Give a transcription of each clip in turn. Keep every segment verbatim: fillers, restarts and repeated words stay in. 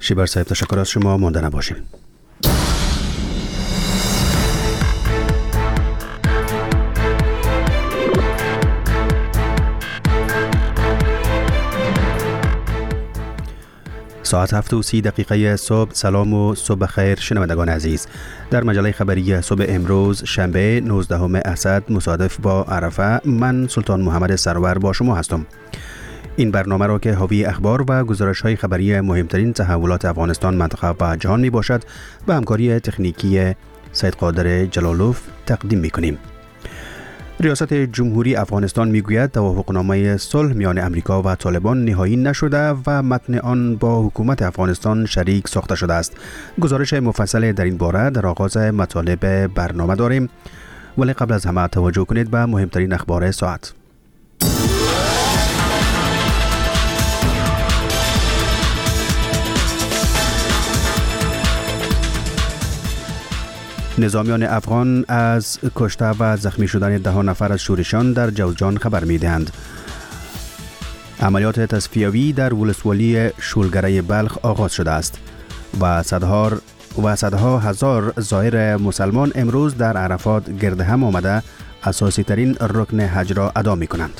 شیبر صاحب تشکر از شما، مانده نباشیم. ساعت هفت و سی دقیقه صبح. سلام و صبح خیر شنوندگان عزیز. در مجله خبری صبح امروز شنبه نوزدهم اسد مصادف با عرفه، من سلطان محمد سرور با شما هستم. این برنامه را که حاوی اخبار و گزارش‌های خبری مهمترین تحولات افغانستان، منطقه و جهان می باشد و همکاری تکنیکی سید قادر جلالوف تقدیم می کنیم. ریاست جمهوری افغانستان می گوید توافقنامه صلح میان امریکا و طالبان نهایی نشده و متن آن با حکومت افغانستان شریک ساخته شده است. گزارش مفصل در این باره در آغاز مطالب برنامه داریم، ولی قبل از همه توجه کنید به مهمترین اخبار ساعت. نظامیان افغان از کشته و زخمی شدن ده نفر از شورشیان در جوزجان خبر می دهند. عملیات تصفیوی در ولسوالی شولگره بلخ آغاز شده است و صدها و صدها هزار زائر مسلمان امروز در عرفات گرد هم آمده اساسی ترین رکن حج را ادا می کنند.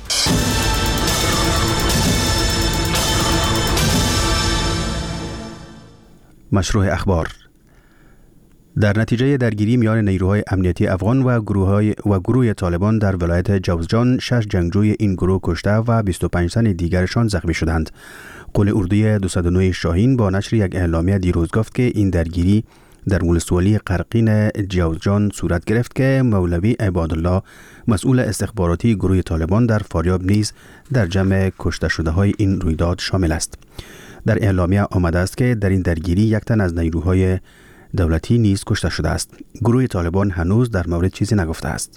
مشروع اخبار. در نتیجه درگیری میان نیروهای امنیتی افغان و گروه‌های و گروه طالبان در ولایت جوزجان، شش جنگجوی این گروه کشته و بیست و پنج تن دیگرشان زخمی شدند. قول اردوی دویست و نه شاهین با نشر یک اعلامیه دیروز گفت که این درگیری در ولسوالی قرقین جوزجان صورت گرفت که مولوی عبادالله، مسئول استخباراتی گروه طالبان در فاریاب، نیز در جمع کشته شده های این رویداد شامل است. در اعلامیه آمده است که در این درگیری یک تن از نیروهای دولتی نیز کشته شده است. گروه طالبان هنوز در مورد چیزی نگفته است.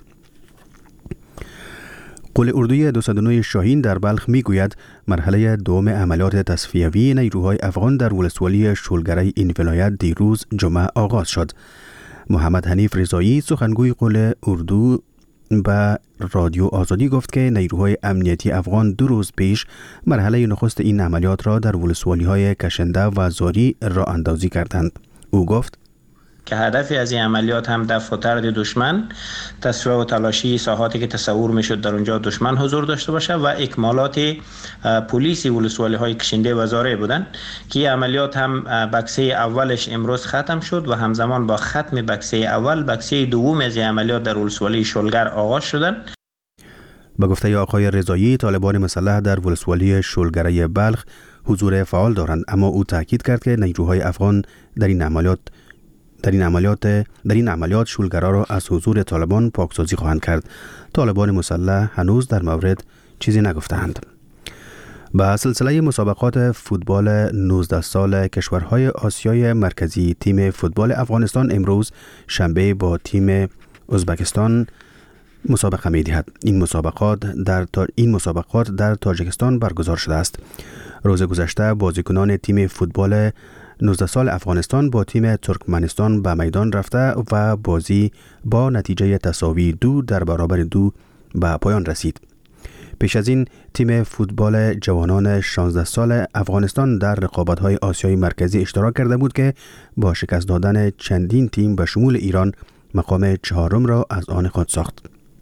قول اردوی دویست و نه شاهین در بلخ می گوید مرحله دوم عملیات تصفیوی نیروهای افغان در ولسوالی شولگره این ولایت دیروز جمعه آغاز شد. محمد حنیف رضایی، سخنگوی قول اردو، به رادیو آزادی گفت که نیروهای امنیتی افغان دو روز پیش مرحله نخست این عملیات را در ولسوالی های کشنده و زاری راه اندازی کردند. او گفت که هدف از این عملیات هم دفع و طرد دشمن، تصفیه و تلاشی ساحاتی که تصور میشد در اونجا دشمن حضور داشته باشه و اکمالات پلیسی ولسوالی های کشنده و زاره بودن که این عملیات هم بکسه اولش امروز ختم شد و همزمان با ختم بکسه اول بکسه دوم از این عملیات در ولسوالی شولگر آغاز شدن. به گفته آقای رضایی، طالبان مسلح در ولسوالی شولگره بلخ حضور فعال دارند، اما او تاکید کرد که نیروهای افغان در این عملیات در این عملیات در این عملیات شولگرا را از حضور طالبان پاکسازی خواهند کرد. طالبان مسلح هنوز در مورد چیزی نگفتند. به سلسله مسابقات فوتبال نوزده سال کشورهای آسیای مرکزی، تیم فوتبال افغانستان امروز شنبه با تیم ازبکستان مسابقه می‌دهد. این مسابقات در تا... این مسابقات در تاجیکستان برگزار شده است. روز گذشته بازیکنان تیم فوتبال نوزده سال افغانستان با تیم ترکمنستان به میدان رفته و بازی با نتیجه تساوی دو در برابر دو به پایان رسید. پیش از این تیم فوتبال جوانان شانزده سال افغانستان در رقابت‌های آسیای مرکزی اشتراک کرده بود که با شکست دادن چندین تیم به شمول ایران مقام چهارم را از آن خود ساخت.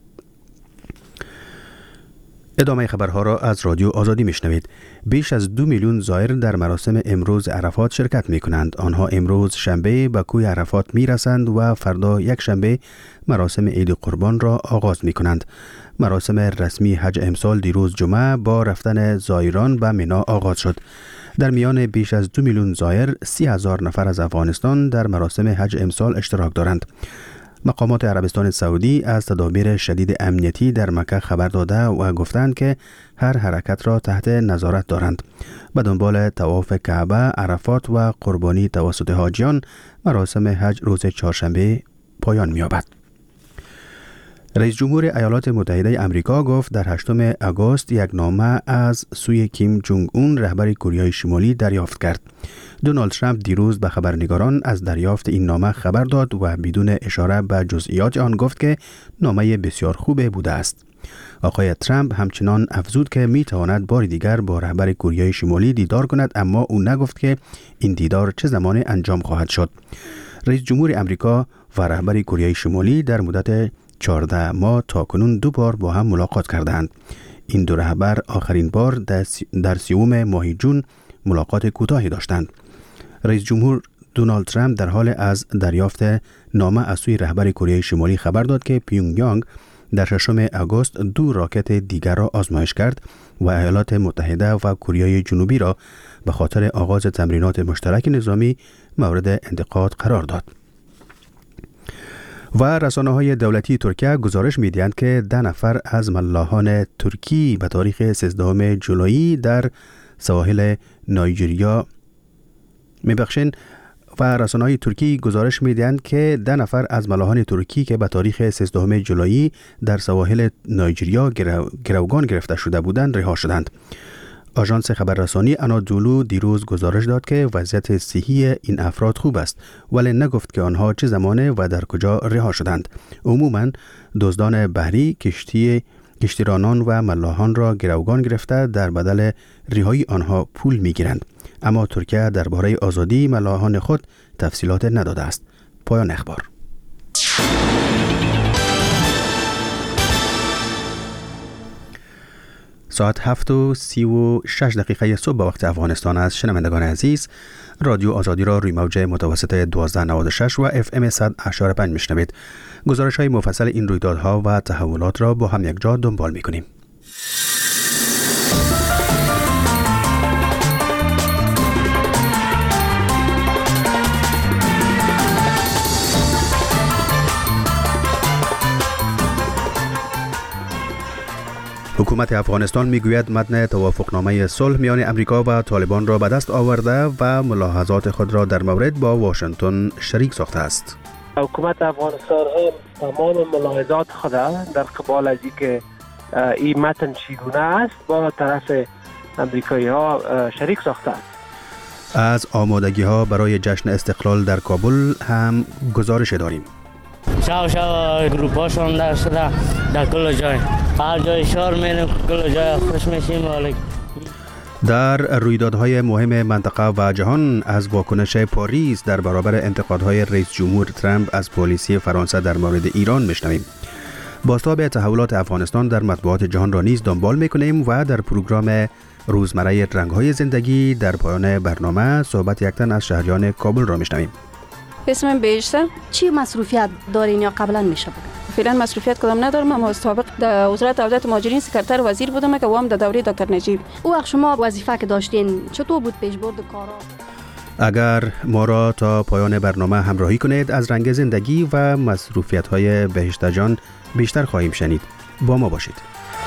ادامه خبرها را از رادیو آزادی میشنوید. بیش از دو میلیون زائر در مراسم امروز عرفات شرکت می کنند. آنها امروز شنبه به کوی عرفات می رسند و فردا یک شنبه مراسم عید قربان را آغاز می کنند. مراسم رسمی حج امسال دیروز جمعه با رفتن زائران به مینا آغاز شد. در میان بیش از دو میلیون زائر، سی هزار نفر از افغانستان در مراسم حج امسال اشتراک دارند. مقامات عربستان سعودی از تدابیر شدید امنیتی در مکه خبر داده و گفتند که هر حرکت را تحت نظارت دارند. به دنبال طواف کعبه، عرفات و قربانی توسط حاجیان، مراسم حج روز چهارشنبه پایان می‌یابد. رئیس جمهور ایالات متحده آمریکا گفت در هشتم آگوست یک نامه از سوی کیم جونگ اون، رهبر کره شمالی، دریافت کرد. دونالد ترامپ دیروز به خبرنگاران از دریافت این نامه خبر داد و بدون اشاره به جزئیات آن گفت که نامه بسیار خوب بوده است. آقای ترامپ همچنان افزود که می تواند بار دیگر با رهبر کره شمالی دیدار کند، اما او نگفت که این دیدار چه زمان انجام خواهد شد. رئیس جمهور امریکا و رهبر کره شمالی در مدت چهارده ماه تاکنون دو بار با هم ملاقات کردند. این دو رهبر آخرین بار در سیوم ماه جون ملاقات کوتاهی داشتند. رئیس جمهور دونالد ترامپ در حال از دریافت نامه از سوی رهبر کره شمالی خبر داد که پیونگ یانگ در ششم آگوست دو راکت دیگر را آزمایش کرد و ایالات متحده و کره جنوبی را به خاطر آغاز تمرینات مشترک نظامی مورد انتقاد قرار داد. و رسانه‌های دولتی ترکیه گزارش می‌دهند که ده نفر از ملاحان ترکی به تاریخ سیزدهم جولای در سواحل نایجریا می‌بخشند و رسانه‌های ترکی گزارش می‌دهند که ده نفر از ملاحان ترکی که به تاریخ سیزدهم جولای در سواحل نایجریا گرو... گروگان گرفته شده بودند رها شدند. آژانس خبررسانی آنادولو دیروز گزارش داد که وضعیت صحی این افراد خوب است، ولی نگفت که آنها چه زمانه و در کجا رها شدند. عموماً دزدان بحری کشتی کشتیرانان و ملاحان را گروگان گرفته در بدل رهایی آنها پول می‌گیرند. اما ترکیه درباره آزادی ملاحان خود تفصیلات نداده است. پایان اخبار. ساعت هفت و سی و شش دقیقه صبح به وقت افغانستان است. شنوندگان عزیز، رادیو آزادی را روی موج متوسط دوازده نود و شش و اف ام صد و هشت و پنج میشنوید. گزارش های مفصل این رویدادها و تحولات را با هم یک جا دنبال میکنیم. حکومت افغانستان میگوید متن توافقنامه صلح میان امریکا و طالبان را به دست آورده و ملاحظات خود را در مورد با واشنگتن شریک ساخته است. حکومت افغانستان هم تمام ملاحظات خود در قبال از اینکه این متن چگونه است با طرف امریکایی ها شریک ساخته است. از آمادگی ها برای جشن استقلال در کابل هم گزارش داریم. شاو شاو گروپاشون در شده در کل جای هر جای شهر میریم کل جای خوش میشیم. در رویدادهای مهم منطقه و جهان از واکنش پاریس در برابر انتقادهای رئیس جمهور ترامپ از پالیسی فرانسه در مورد ایران میشنویم. بازتاب تحولات افغانستان در مطبوعات جهان را نیز دنبال میکنیم و در پروگرام روزمره رنگهای زندگی در پایان برنامه صحبت یک تن از شهریان کابل را میشنویم. اسمم بیشتر چی مصروفیت دارین یا قبلا میشه بگم؟ فعلا مصروفیت کدام ندارم. اما سابق در وزارت عودت مهاجرین سکرتر وزیر بودم که وام در دوره دکتر نجیب. او وقت شما وظیفه که داشتین چطور بود پیشبرد کارا؟ اگر ما را تا پایان برنامه همراهی کنید از رنگ زندگی و مصروفیت های بهشت جان بیشتر خواهیم شنید. با ما باشید.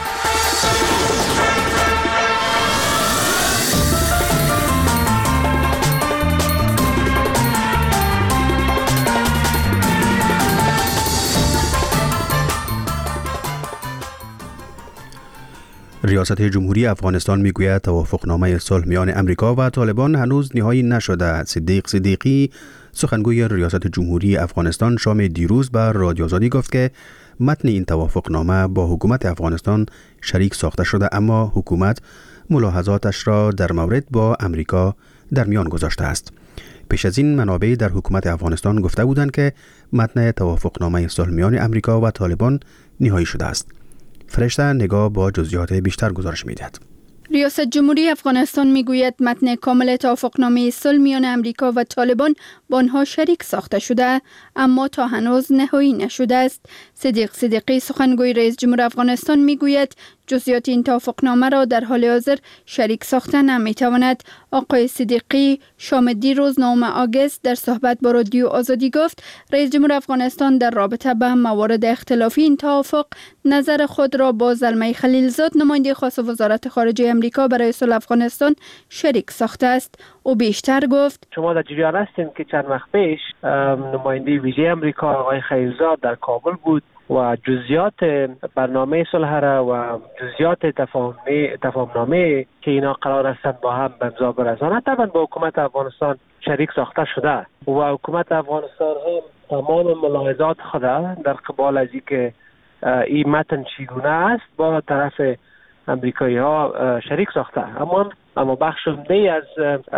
ریاست جمهوری افغانستان میگوید توافقنامه صلح میان امریکا و طالبان هنوز نهایی نشده. صدیق صدیقی سخنگوی ریاست جمهوری افغانستان شام دیروز به رادیو آزادی گفت که متن این توافقنامه با حکومت افغانستان شریک ساخته شده، اما حکومت ملاحظاتش را در مورد با امریکا در میان گذاشته است. پیش از این منابع در حکومت افغانستان گفته بودند که متن توافقنامه صلح میان امریکا و طالبان نهایی شده است. فرشته نگاه با جزئیات بیشتر گزارش می‌دهد. ریاست جمهوری افغانستان میگوید متن کامل توافقنامه صلح میان امریکا و طالبان با آنها شریک ساخته شده، اما تا هنوز نهایی نشده است. صدیق صدیقی سخنگوی رئیس جمهور افغانستان میگوید جزئیات این توافقنامه را در حال حاضر شریک ساخته نمیتواند. آقای صدیقی شام دیروز نهم آگوست در صحبت با رادیو آزادی گفت رئیس جمهور افغانستان در رابطه به موارد اختلافی این توافق نظر خود را با زلمه خلیلزاد نماینده خاص وزارت خارجه امریکا برای صلح افغانستان شریک ساخته است. او بیشتر گفت شما در جریان هستین که چند وقت پیش نماینده ویژه امریکا آقای خلیلزاد در کابل بود و جزئیات برنامه صلح را و جزئیات تفاهمنامه که اینا قرار هستند با هم به امضا برسانند طبعا با حکومت افغانستان شریک ساخته شده و حکومت افغانستان هم تمام ملاحظات خود در قبال از اینکه این متن چگونه است با طرف امریکایی ها شریک ساخته. اما اما بخش عمده از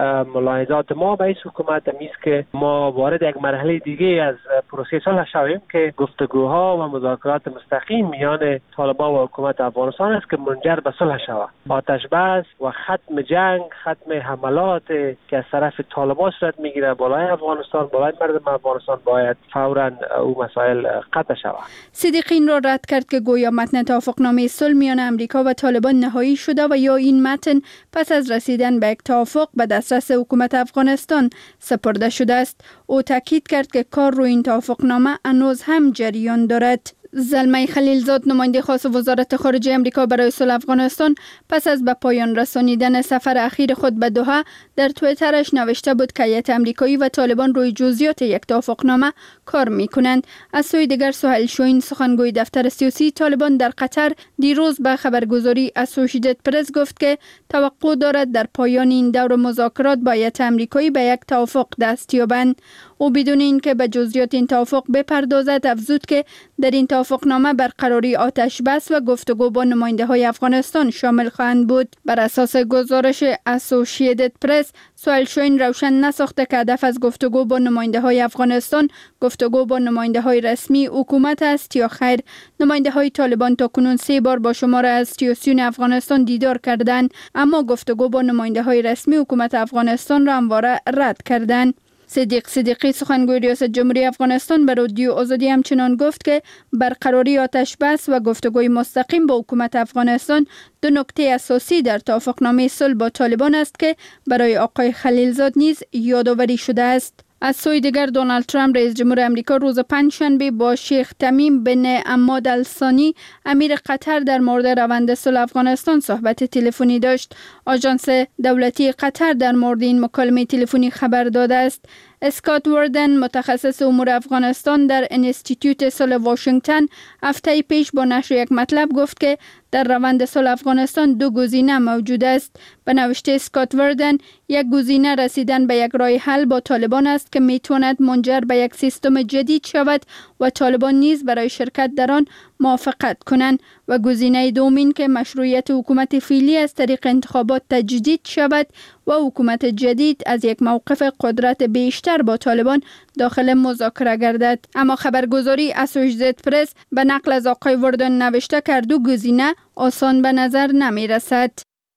ملاحظات ما به این حکومت است که ما وارد یک مرحله دیگه از پروسه صلح شویم که گفتگوها و مذاکرات مستقیم میان طالبان و حکومت افغانستان است که منجر به صلح شود. آتش بس و ختم جنگ، ختم حملات که از طرف طالبان صورت میگیره بالای افغانستان، بالای مردم افغانستان باید فوراً او مسائل قطع شود. صدیقی را رد کرد که گویا متن توافقنامه صلح میان امریکا و طالبان نهایی شده و یا این متن پس از رسیدن به یک توافق به دسترس حکومت افغانستان سپرده شده است. او تاکید کرد که کار روی این توافقنامه هنوز هم جریان دارد. زلمه خلیلزاد، نماینده خاص وزارت خارجه امریکا برای صلح افغانستان، پس از به پایان رسانیدن سفر اخیر خود به دوحه در توییترش نوشته بود که هیئت امریکایی و طالبان روی جزئیات یک توافقنامه کار می‌کنند. از سوی دیگر سهیل شوین، سخنگوی دفتر سیاسی طالبان در قطر، دیروز به خبرگزاری اسوشییتد پرس گفت که توقع دارد در پایان این دور مذاکرات با هیئت امریکایی به یک توافق دست یابند. او بدون اینکه به جزئیات این توافق بپردازد افزود که در این توافقنامه برقراری آتش بس و گفتگو با نماینده های افغانستان شامل خواهند بود. بر اساس گزارش اسوشییتد پرس، سهیل شوین روشن نساخته که هدف از گفتگو با نماینده های افغانستان گفتگو با نماینده های رسمی حکومت است یا خیر. نماینده های طالبان تا کنون سه بار با شمار از سیاسیون افغانستان دیدار کردند، اما گفتگو با نماینده های رسمی حکومت افغانستان را همواره رد کردند. صدیق صدیقی، سخنگوی ریاست جمهوری افغانستان، به رادیو آزادی همچنان گفت که برقراری آتش بس و گفتگوی مستقیم با حکومت افغانستان دو نکته اساسی در توافقنامه صلح با طالبان است که برای آقای خلیلزاد نیز یادآوری شده است. از سوی دیگر دونالد ترامپ رئیس جمهور امریکا روز پنجشنبه با شیخ تمیم بن حماد الثانی امیر قطر در مورد روند صلح افغانستان صحبت تلفنی داشت. آژانس دولتی قطر در مورد این مکالمه تلفنی خبر داده است. اسکات وردن، متخصص امور افغانستان در انستیتوت صلح واشنگتن، هفته پیش با نشر یک مطلب گفت که در روند صلح افغانستان دو گزینه موجود است. به نوشته اسکات وردن، یک گزینه رسیدن به یک راه حل با طالبان است که میتواند منجر به یک سیستم جدید شود و طالبان نیز برای شرکت در آن موافقت کنند، و گزینه دوم این که مشروعیت حکومت فعلی از طریق انتخابات تجدید شود و حکومت جدید از یک موقف قدرت بیشتر با طالبان داخل مذاکره گردد. اما خبرگزاری اسوشییتد پرس به نقل از آقای وردن نوشته که دو گزینه آسان به نظر نمی رسد.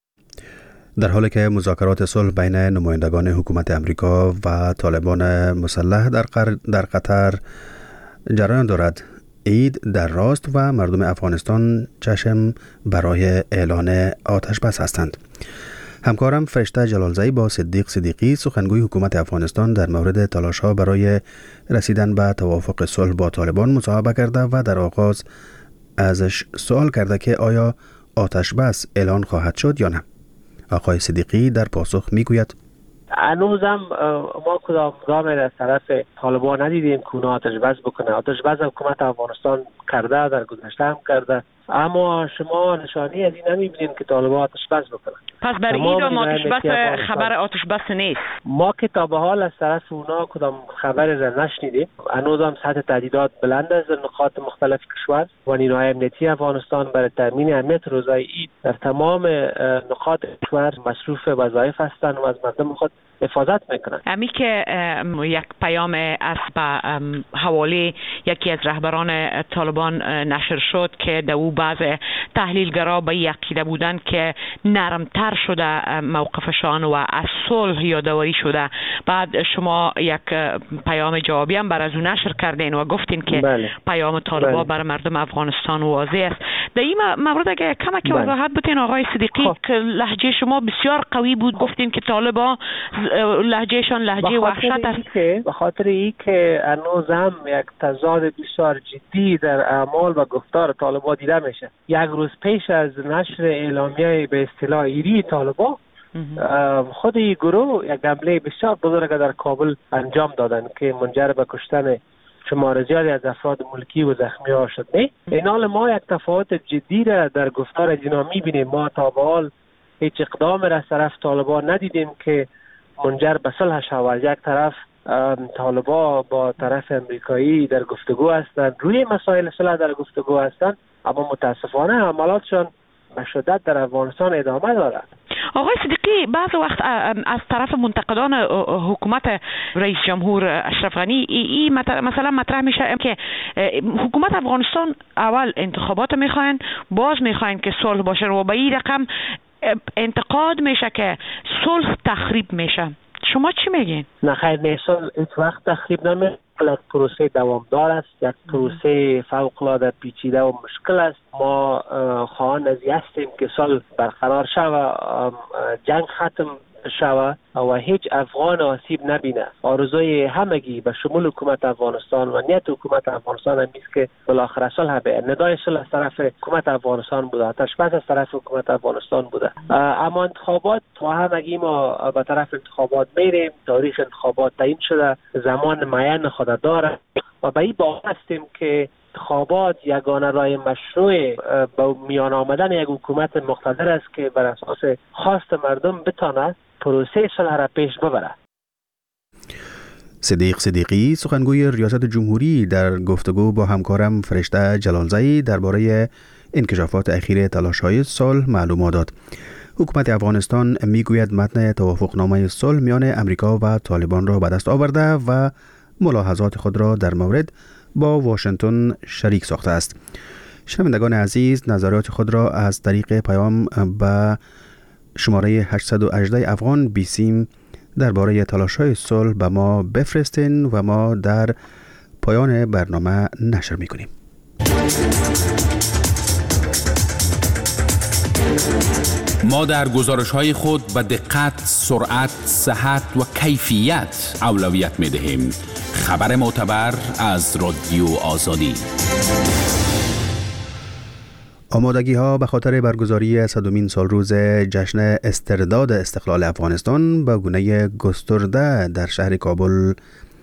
در حالی که مذاکرات صلح بین نمایندگان حکومت امریکا و طالبان مسلح در, در قطر جریان دارد، عید در راست و مردم افغانستان چشم برای اعلان آتش بس هستند. همکارم فرشته جلالزایی با صدیق صدیقی، سخنگوی حکومت افغانستان، در مورد تلاش‌ها برای رسیدن به توافق صلح با طالبان مصاحبه کرده و در آغاز ازش سوال کرده که آیا آتش بس اعلان خواهد شد یا نه. آقای صدیقی در پاسخ میگوید: هنوزم ما کدام گام از طرف طالبان ندیدیم که اونا آتش بس بکنه. آتش بس حکومت افغانستان کرده، در گذشته هم کرده، اما شما نشانی از این نمیبینید که طالبان آتش بس بکنه. پس برای این آتش بس خبر آتش بس نیست. ما که تا به حال از طرف اونا کدام خبر را نشنیدیم. هنوزم سطح تهدیدات بلند است در نقاط مختلف کشور و نیروهای امنیتی افغانستان برای تامین امنیت روزهای عید در تمام نقاط کشور مصروف وظایف هستند و از مردم خود حفاظت میکنند. امی که یک پیام از به حواله یکی از رهبران طالبان نشر شد که در او بعض تحلیلگرا به یقیده بودند که نرمتر شده موقفشان و از صلح یادآوری شده. بعد شما یک پیام جوابی هم بر از اون نشر کردین و گفتین که بله. پیام طالبان بله. بر مردم افغانستان واضح است. در این مورد اگه کمک بله. وضاحت بتین آقای صدیقی خب. که لهجه شما بسیار قوی بود، گفتین که طالبان لهجهشان لهجه وحشت است. به خاطر ای که هنوز هم یک تضاد بسیار جدی در اعمال و گفتار طالبان دیده میشه. یک روز پیش از نشر اعلامیه به اصطلاح ایری طالبان، خود این گروه یک حمله بسیار بزرگ در کابل انجام دادن که منجر به کشتن شمار زیادی از افراد ملکی و زخمی ها شد. نه این حال ما یک تفاوت جدی را در گفتار از اینا میبینیم. ما تا به حال هیچ اقدام را از طرف طالبان ندیدیم که منجر به صلح شود. یک طرف طالبان با طرف امریکایی در گفتگو هستند، روی مسائل صلح در گفتگو هستند، اما متاسفانه حملاتشان به شدت در افغانستان ادامه دارد. آقای صدیقی، بعض وقت از طرف منتقدان حکومت رئیس جمهور اشرف غنی ای مثلا مطرح میشه که حکومت افغانستان اول انتخابات میخواین، باز میخواین که صلح باشه و به این رقم انتقاد میشه که صلح تخریب میشه. شما چی میگین؟ نه خیر، نه، صلح هیچ وقت تخریب نمیشه. یک پروسه دوامدار است، یک پروسه فوق العاده پیچیده و مشکل است. ما خواهان از هستیم که صلح برقرار شود، جنگ ختم شود و هیچ افغان آسیب نبینه. آرزوی همگی به شمول حکومت افغانستان و نیت حکومت افغانستان هم است که بالاخره صلح به ندای صلح از طرف حکومت افغانستان بوده، آتش‌بس از طرف حکومت افغانستان بوده. اما انتخابات، ما همگی ما به طرف انتخابات میریم، تاریخ انتخابات تعیین شده، زمان معین خود داره و به این باور هستیم که انتخابات یگانه راه مشروع با میان آمدن یک حکومت مقتدر است که بر اساس خواست مردم بتواند پروسه صلح را پیش ببرد. صدیق صدیقی، سخنگوی ریاست جمهوری، در گفتگو با همکارم فرشته جلالزایی درباره انکشافات اخیر تلاش‌های صلح معلومات داد. حکومت افغانستان میگوید متن توافقنامه صلح میان امریکا و طالبان را به دست آورده و ملاحظات خود را در مورد با واشنگتن شریک ساخته است. شنوندگان عزیز، نظرات خود را از طریق پیام به شماره هشتصد و هجده افغان بیسیم درباره تلاش‌های صلح به ما بفرستین و ما در پایان برنامه نشر می‌کنیم. ما در گزارش‌های خود به دقت، سرعت، صحت و کیفیت اولویت می‌دهیم. خبر معتبر از رادیو آزادی. آمادگی ها به خاطر برگزاری صدمین سال روز جشن استرداد استقلال افغانستان به گونه گسترده در شهر کابل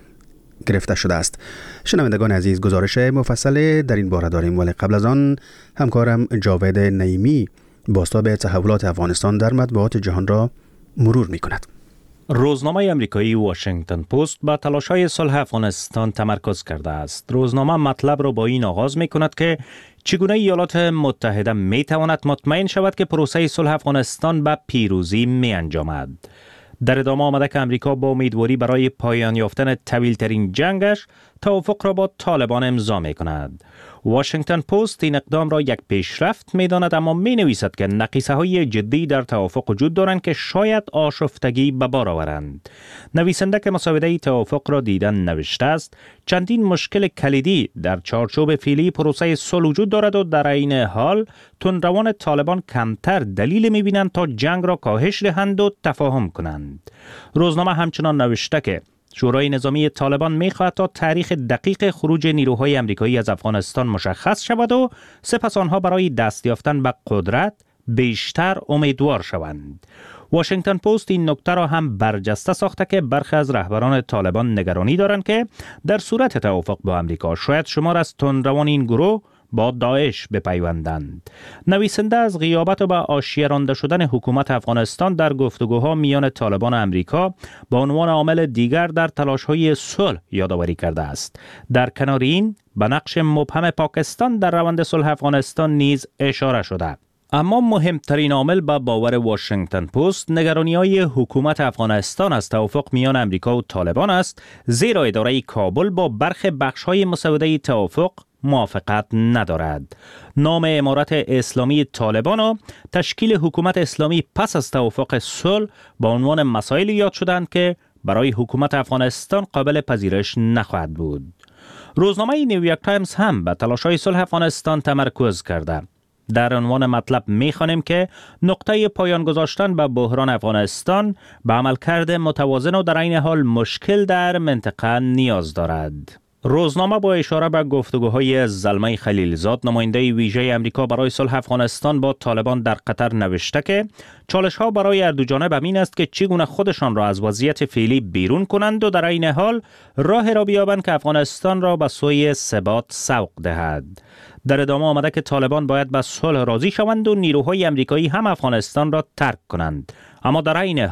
گرفته شده است. شنوندگان عزیز، گزارش مفصل در این باره داریم، ولی قبل از آن همکارم جاوید نعیمی بازتاب تحولات افغانستان در مطبوعات جهان را مرور می کند. روزنامه امریکایی واشنگتن پست با تلاش‌های صلح افغانستان تمرکز کرده است. روزنامه مطلب را با این آغاز می کند که چگونه ایالات متحده می تواند مطمئن شود که پروسه صلح افغانستان به پیروزی می انجامد. در ادامه آمده که امریکا با امیدواری برای پایان یافتن طویل‌ترین جنگش توافق را با طالبان امضا می کند. واشنگتن پست این اقدام را یک پیشرفت می داند، اما می نویسد که نقیصه های جدی در توافق وجود دارند که شاید آشفتگی به بار آورند. نویسنده که مسوده توافق را دیدن نوشته است: چندین مشکل کلیدی در چارچوب فعلی پروسه صلح وجود دارد و در این حال تندروان طالبان کمتر دلیل می بینند تا جنگ را کاهش دهند و تفاهم کنند. روزنامه همچنان نوشته که شورای نظامی طالبان می‌خواهد تا تاریخ دقیق خروج نیروهای آمریکایی از افغانستان مشخص شود و سپس آنها برای دست یافتن به قدرت بیشتر امیدوار شوند. واشنگتن پست این نکته را هم برجسته ساخته که برخی از رهبران طالبان نگرانی دارند که در صورت توافق با آمریکا شاید شمار از تندروان این گروه با داعش بپیوندند. نویسنده از غیابت و به حاشیه رانده شدن حکومت افغانستان در گفتگوها میان طالبان و آمریکا به عنوان عامل دیگر در تلاش‌های صلح یادآوری کرده است. در کنار این به نقش مبهم پاکستان در روند صلح افغانستان نیز اشاره شده. اما مهمترین عامل به باور واشنگتن پست نگرانی‌های حکومت افغانستان از توافق میان آمریکا و طالبان است، زیرا اداره کابل با برخی بخش‌های مسوده توافق موافقت ندارد. نام امارت اسلامی طالبان و تشکیل حکومت اسلامی پس از توافق صلح با عنوان مسائل یاد شدند که برای حکومت افغانستان قابل پذیرش نخواهد بود. روزنامه نیویورک تایمز هم به تلاش‌های صلح افغانستان تمرکز کرده. در عنوان مطلب می‌خوانیم که نقطه پایان گذاشتن به بحران افغانستان به عملکرد متوازن و در عین حال مشکل در منطقه نیاز دارد. روزنامه با اشاره به گفتگوهای زلمه خلیلزاد، نماینده ویژه امریکا برای صلح افغانستان با طالبان در قطر نوشته که چالش‌ها برای هر دو جانب همین است که چگونه خودشان را از وضعیت فعلی بیرون کنند و در عین حال راه را بیابند که افغانستان را به سوی ثبات سوق دهد. در ادامه آمده که طالبان باید به صلح راضی شوند و نیروهای امریکایی هم افغانستان را ترک کنند، اما در عین حال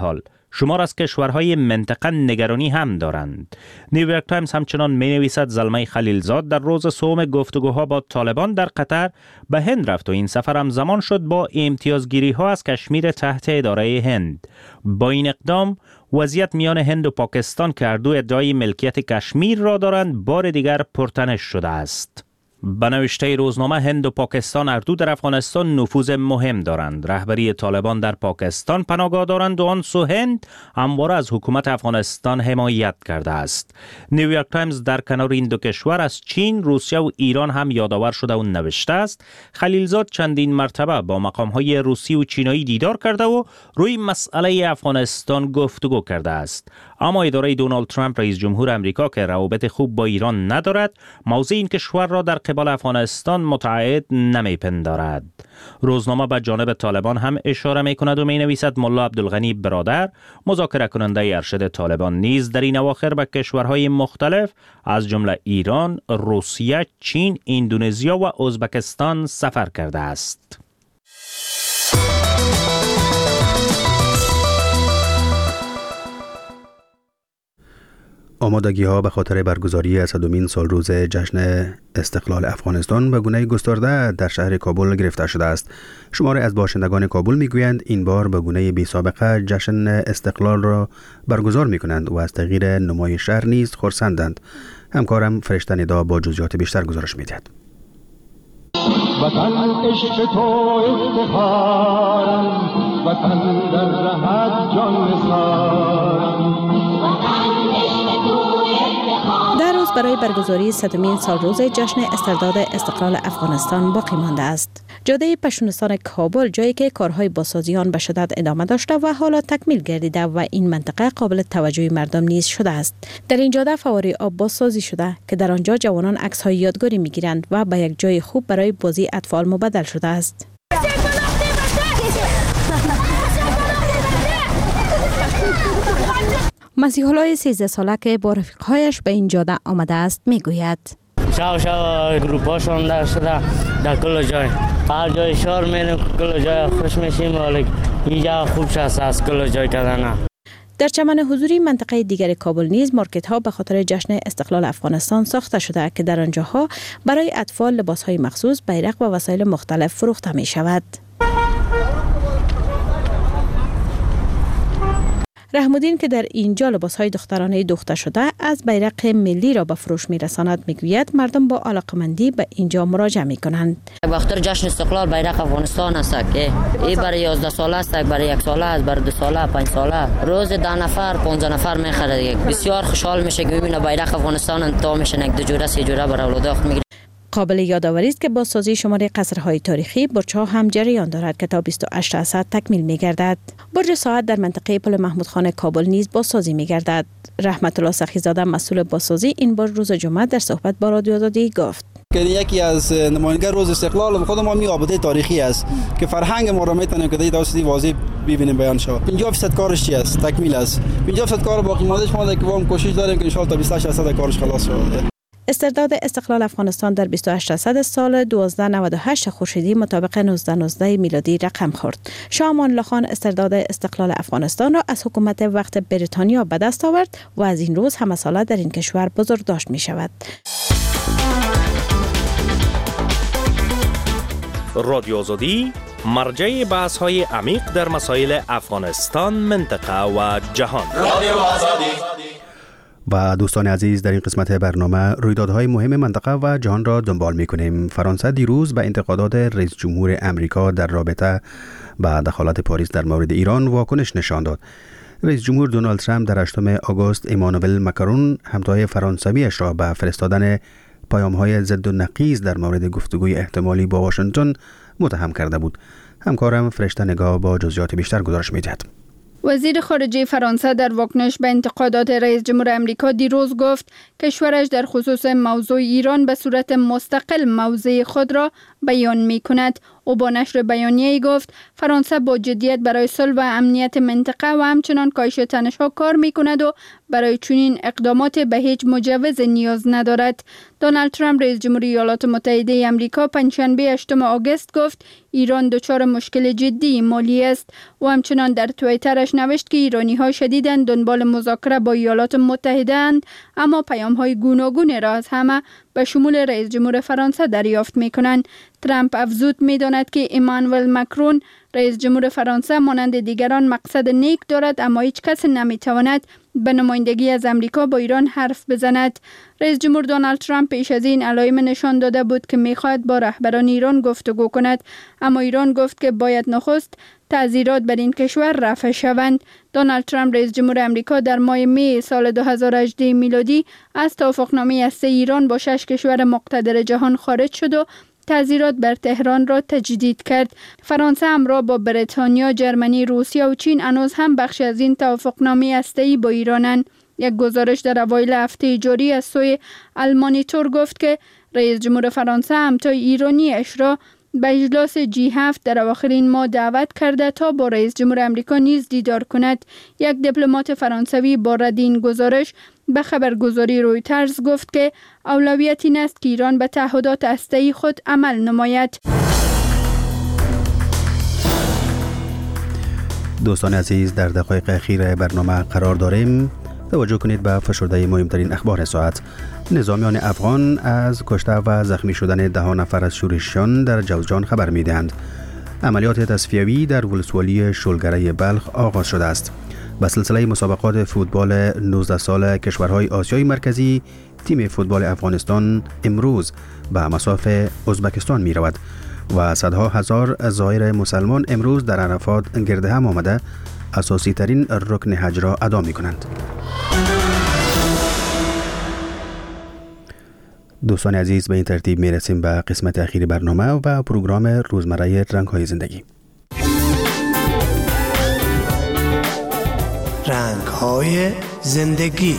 شمار از کشورهای منطقه نگرانی هم دارند. نیویورک تایمز همچنان می نویسد زلمه خلیلزاد در روز سوم گفتگوها با طالبان در قطر به هند رفت و این سفر هم زمان شد با امتیازگیری ها از کشمیر تحت اداره هند. با این اقدام وضعیت میان هند و پاکستان که هر دو ادعای ملکیت کشمیر را دارند بار دیگر پرتنش شده است. به نوشته روزنامه هند و پاکستان هر دو در افغانستان نفوذ مهم دارند. رهبری طالبان در پاکستان پناهگاه دارند و آن سو هند همواره از حکومت افغانستان حمایت کرده است. نیویورک تایمز در کنار این دو کشور از چین، روسیه و ایران هم یادآور شده و نوشته است خلیلزاد چندین مرتبه با مقام‌های روسی و چینایی دیدار کرده و روی مسئله افغانستان گفتگو کرده است. اما اداره دونالد ترامپ رئیس جمهور امریکا که روابط خوب با ایران ندارد، موضع این کشور را در قبال افغانستان متعهد نمیپندارد. روزنامه به جانب طالبان هم اشاره می کند و می نویسد ملا عبدالغنی برادر، مذاکره کننده ارشد طالبان، نیز در این اواخر به کشورهای مختلف از جمله ایران، روسیه، چین، اندونزیا و ازبکستان سفر کرده است. آمادگی ها به خاطر برگزاری صدمین سال روز جشن استقلال افغانستان به گونه گسترده در شهر کابل گرفته شده است. شماری از باشندگان کابل میگویند این بار به گونه بی سابقه جشن استقلال را برگزار می کنند و از تغییر نمای شهر نیز خرسندند. همکارم فرشته ندا با جزئیات بیشتر گزارش می‌دهد. وطن عشق تو افتخارم، وطن در رهت جان نثارم. در روز برای برگزاری صدمین سال روز جشن استرداد استقلال افغانستان باقی مانده است. جاده پشتونستان کابل جایی که کارهای بازسازی آن به شدت ادامه داشته و حالا تکمیل گردیده و این منطقه قابل توجه مردم نیز شده است. در این جاده فواری آب بازسازی شده که در آنجا جوانان عکس‌های یادگاری می‌گیرند و به یک جای خوب برای بازی اطفال مبدل شده است. مسیح الله سیزده ساله که با رفیقهایش به این جاده آمده است میگوید شاو شاو گروپاشون در شده در کل جای هر جای شهر میریم کل جای خوش میشیم ولی اینجا خوب شست از کل جای کردن. در چمن حضوری منطقه دیگر کابل نیز مارکت ها به خاطر جشن استقلال افغانستان ساخته شده که در آنجاها برای اطفال لباس های مخصوص، بیرق و وسایل مختلف فروخته می شود. رحمودین که در اینجا لباس‌های دخترانه دوخته شده از بیرق ملی را به فروش می‌رساند میگوید مردم با علاقمندی به اینجا مراجعه می‌کنند. وقتی جشن استقلال بیرق افغانستان است که این برای یازده ساله است، برای یک ساله است، برای دو ساله، پنج ساله، روز ده نفر، پانزده نفر می‌خره. بسیار خوشحال میشه که ببینه بیرق افغانستان انتها میشه یک دو جوره سه جوره برای اولاد میگیره. قابل یادآوری است که بازسازی شمار قصرهای تاریخی برج‌ها هم جریان دارد که تا بیست و هشت درصد تکمیل می‌گردد. برج ساعت در منطقه پل محمود خان کابل نیز بازسازی می‌گردد. رحمت الله سخیزاده مسئول بازسازی این بار روز جمعه در صحبت با رادیو آزادی گفت که یکی از نمایندگان روز استقلال خود ما میابطه تاریخی است که فرهنگ ما را میتونه که در توسط واضح ببینیم بیان شود. پنجاه درصد کارش چی است؟ تکمیل است. پنجاه درصد کار باقی مانده ما که ما کوشش داریم که ان شاء الله تا بیست و هشت درصد کارش خلاص شود. استرداد استقلال افغانستان در بیست و هشت درصد سال هزار و دویست و نود و هشت خورشیدی مطابق نوزده نوزده میلادی رقم خورد. شاه امان الله خان استرداد استقلال افغانستان را از حکومت وقت بریتانیا به دست آورد و از این روز همه ساله در این کشور بزرگ داشت می شود. رادیو آزادی مرجع بحث های عمیق در مسائل افغانستان، منطقه و جهان. رادیو آزادی. و دوستان عزیز، در این قسمت برنامه رویدادهای مهم منطقه و جهان را دنبال می‌کنیم. فرانسه دیروز به انتقادات رئیس جمهور امریکا در رابطه با دخالت پاریس در مورد ایران واکنش نشان داد. رئیس جمهور دونالد ترامپ در هشتم آگوست ایمانوئل ماکرون همتای فرانسویش را به فرستادن پیام‌های ضد و نقیض در مورد گفتگوی احتمالی با واشنگتن متهم کرده بود. همکارم فرشته نگاه با جزئیات بیشتر گزارش می‌دهد. وزیر خارجه فرانسه در واکنش به انتقادات رئیس جمهور امریکا دیروز گفت کشورش در خصوص موضوع ایران به صورت مستقل موضع خود را بیان می کند. او با نشر بیانیه‌ای گفت فرانسه با جدیت برای صلح و امنیت منطقه و همچنان کاهش تنش‌ها کار می کند و برای چنین اقدامات به هیچ مجوز نیاز ندارد. دونالد ترامپ رئیس جمهوری ایالات متحده آمریکا پنجشنبه هشتم آگوست گفت ایران دچار مشکل جدی مالی است و همچنان در توییترش نوشت که ایرانی‌ها شدیداً دنبال مذاکره با ایالات متحده اند، اما پیام‌های گوناگون را از همه به شمول رئیس جمهور فرانسه دریافت می‌کنند. ترامپ افزود می‌داند که ایمانوئل مکرون رئیس جمهور فرانسه مانند دیگران مقصد نیک دارد، اما هیچ کس نمی‌تواند به نمایندگی از امریکا با ایران حرف بزند. رئیس جمهور دونالد ترامپ پیش از این علائم نشان داده بود که می‌خواهد با رهبران ایران گفتگو کند، اما ایران گفت که باید نخست تعزیرات بر این کشور رفع شوند. دونالد ترامپ رئیس جمهور امریکا در ماه می سال دو هزار و هجده میلادی از توافقنامه هسته ایران با شش کشور مقتدر جهان خارج شد و تعزیرات بر تهران را تجدید کرد. فرانسه همراه با بریتانیا، جرمنی، روسیه و چین هنوز هم بخش از این توافقنامه هسته‌ای با ایرانند. یک گزارش در اوایل هفته جاری از سوی المانیتور گفت که رئیس جمهور فرانسه همتای ایرانی اش را به اجلاس جی هفت در اواخر این ماه دعوت کرده تا با رئیس جمهور امریکا نیز دیدار کند. یک دیپلمات فرانسوی با رد این گزارش به خبرگزاری رویترز گفت که اولویت این است که ایران به تعهدات هسته‌ای خود عمل نماید. دوستان عزیز، در دقایق اخیر برنامه قرار داریم. توجه کنید به فشرده مهمترین اخبار ساعت. نظامیان افغان از کشته و زخمی شدن ده نفر از شورشیان در جوزجان خبر می دهند. عملیات تصفیوی در ولسوالی شلگره بلخ آغاز شده است. به سلسله مسابقات فوتبال نوزده سال کشورهای آسیای مرکزی، تیم فوتبال افغانستان امروز به مصاف ازبکستان می رود و صدها هزار زائر مسلمان امروز در عرفات گرد هم آمده اساسی ترین رکن حج را ادا می کنند. دوستان عزیز، به این ترتیب می رسیم به قسمت اخیر برنامه و پروگرام روزمره رنگ‌های زندگی. رنگ‌های زندگی.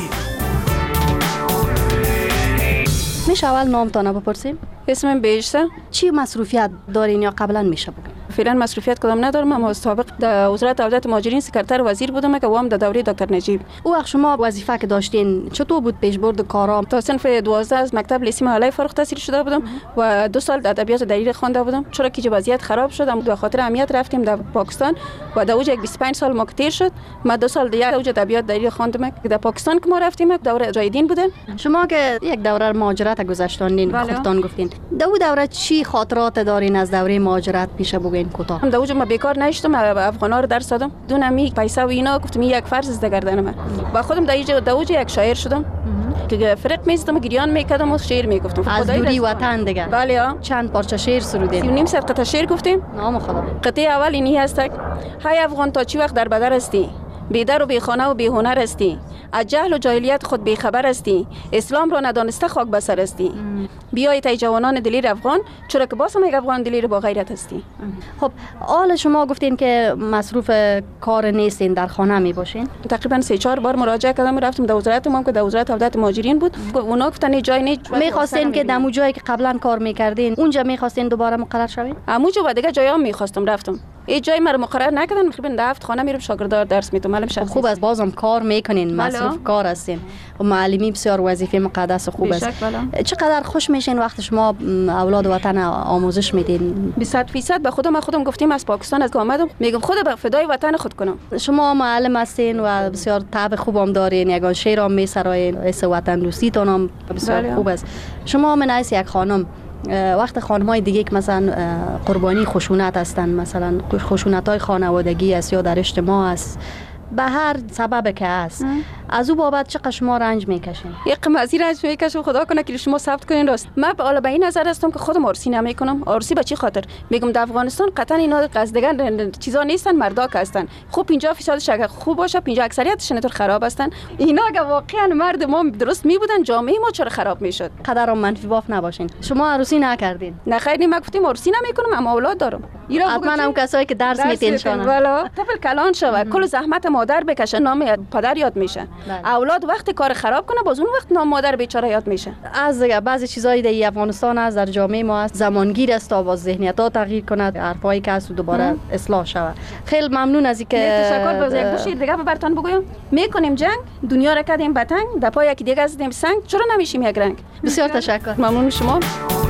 میشه اول نامتان بپرسیم؟ اسمم بهشته. چی مصروفیت دارین یا قبلا میشه بگین؟ فعلا مصروفیت کدام ندارم، اما سابق در وزارت عدالت مهاجرین سکرتر وزیر بودم که وام در دوره دکتر نجیب. او وقت شما وظیفه که داشتین چطور بود پیشبرد کارا؟ تا صنف دوازده از مکتب لیسه محله فارغ التحصیل شده بودم و دو سال ادبیات دلیل خوانده بودم. چرا که وضعیت خراب شد، به خاطر امنیت رفتیم در پاکستان و در اوج بیست و پنج سال مکتیر شد. ما دو سال دیگه اوج ادبیات دلیل خواندم در پاکستان که ما رفتیم دوره جایدین بودن. شما که یک دوره مهاجرت گذشتاندین خودتان گفتین، در اون دوره چی خاطرات دارین از دوره مهاجرت میشه بگین کوتاه؟ هم در اوج ما بیکار نشدم، افغانا رو درس دادم، دونم می پیسه و اینا گفتم یک فرض از گردن من و خودم در اوج یک شاعر شدم که فرق میزدم، گریان میکردم و شعر میگفتم. از دوری وطن دیگه. بله ها. چند پارچه شعر سرودین؟ نیم ساعت قطعه شعر گفتیم. نام خدا. قطعه اول اینی هست: های افغان تا چی وقت در بدر هستی؟ بی در و بی خانه و بی هنر هستی، از جهل و جاهلیت خود بی خبر هستی، اسلام را ندانسته خاک بسر هستی. بیایید ای جوانان دلیر افغان، چرا که باز هم یک افغان دلیر با غیرت هستی. خب حال شما گفتین که مصروف کار نیستین، در خانه می باشین؟ تقریبا سه چهار بار مراجعه کردم، رفتم در وزارت ما که در وزارت عدالت مهاجرین بود، اونا گفتن جای نیست. می‌خواستین که دمو جایی که قبلا کار می‌کردین اونجا می‌خواستین دوباره مقرر شوین؟ همونجا و دیگه جایا می‌خواستم رفتم. این جای مرا مقرر نکردن، تقریبا ده هفت خانه میرم شاگردار درس میتونم. معلم شخصی خوب است، بازم کار میکنین، مصروف کار هستین و معلمی بسیار وظیفه مقدس خوب است. چقدر خوش میشین وقت شما اولاد وطن آموزش میدین؟ بیست فیصد به خودم خودم گفتیم از پاکستان از آمدم میگم خود به فدای وطن خود کنم. شما معلم هستین و بسیار طبع خوبم دارین، یگان شعر هم میسراین، اس وطن دوستیتون هم بسیار خوب است. شما من از یک خانم وقت خانم‌های دیگه که مثلا قربانی خشونت هستن، مثلا خشونت‌های خانوادگی است یا در اجتماع است، به هر سبب که است، از او بابت چقدر شما رنج میکشین؟ یک قمازی رنج میکشم، خدا کنه که شما ثبت کنین. راست من حالا به این نظر هستم که خودم عرسی نمیکنم. عرسی به چی خاطر میگم؟ در افغانستان قطعا اینا قصدگان چیزا نیستن، مردا که هستن. خب پنجاه درصد شک خوب باشه، پنجاه اکثریتش اینطور خراب هستن. اینا اگه واقعا مرد ما درست می بودن، جامعه ما چرا خراب میشد؟ قدر منفی باف نباشین. شما عروسی نکردین؟ نه خیر، ما گفتیم عرسی نمیکنم، اما اولاد دارم. حتما هم کسایی که درس میتین شون والا طفل کلان شوه، کل زحمت مادر بکشه، نام پدر یاد میشه. بله. اولاد وقتی کار خراب کنه باز اون وقت نام مادر بیچاره یاد میشه. از بعضی چیزایی در افغانستان از در جامعه ما است، زمانگیر است تا باز ذهنیت‌ها تغییر کند، حرفایی که از دوباره اصلاح شود. خیلی ممنون از اینکه تشکر. باز یک دو شیر دیگه براتون بگویم. میکنیم جنگ، دنیا را کردیم بتنگ، در پای یکی دیگه زدیم سنگ، چرا نمیشیم یک رنگ؟ بسیار تشکر. ممنون شما.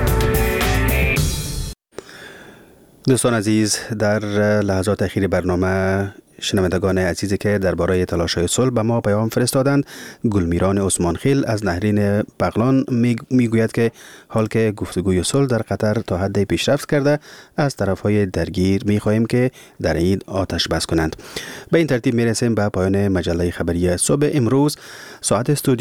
دوستان عزیز، در لحظات اخیر برنامه شنوندگان عزیزی که درباره تلاش‌های صلح به ما پیام فرستادند، گلمیران عثمانخیل از نهرین بغلان میگوید که حال که گفتگوی صلح در قطر تا حد پیشرفت کرده، از طرف‌های درگیر می‌خواهیم که در این آتش بس کنند. به این ترتیب میرسیم به پایان مجله خبری صبح امروز. ساعت استودیو